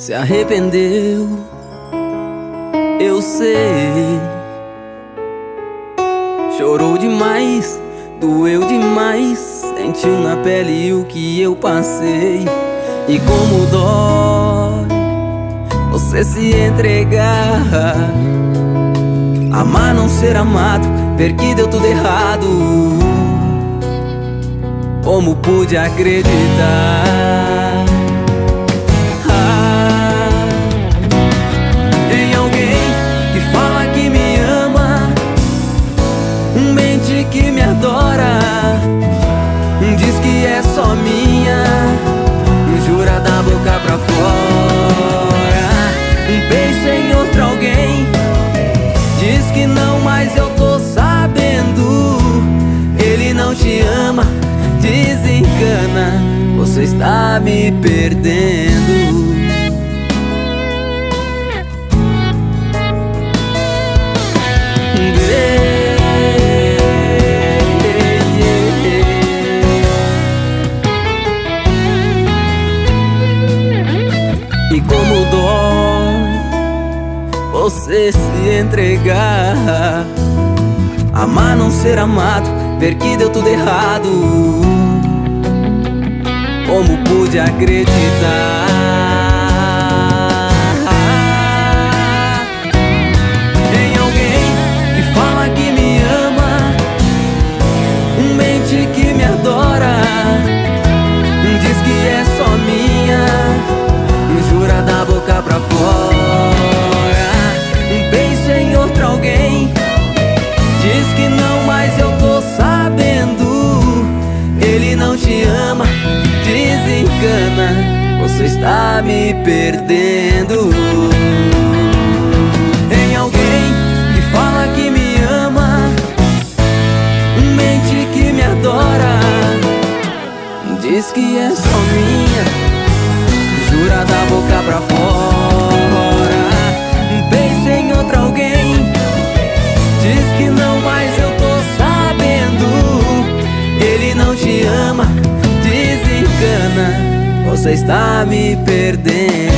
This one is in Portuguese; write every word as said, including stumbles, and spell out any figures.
Se arrependeu, eu sei. Chorou demais, doeu demais, sentiu na pele o que eu passei. E como dói você se entregar, amar, não ser amado, ver que deu tudo errado. Como pude acreditar ah, em alguém que fala que me ama, mente que me adora, diz que é só minha, jura da boca pra fora. Pensa em outro alguém, diz que não, mas eu tô sabendo. Ele não te ama, desencana, você está me perdendo. E como dói você se entregar, amar, não ser amado, ver que deu tudo errado. Como pude acreditar em alguém que fala que me ama, mente que me adora, diz que é só minha, jura da boca pra fora. Pensa em outro alguém, diz que não, mas eu tô sabendo. Ele não te ama, desencana, você está me perdendo. Em alguém que fala que me ama, mente que me adora, diz que é só minha, jura da boca pra fora. Pensa em outro alguém, diz que não, mas eu tô sabendo. Ele não te ama, desencana, você está me perdendo.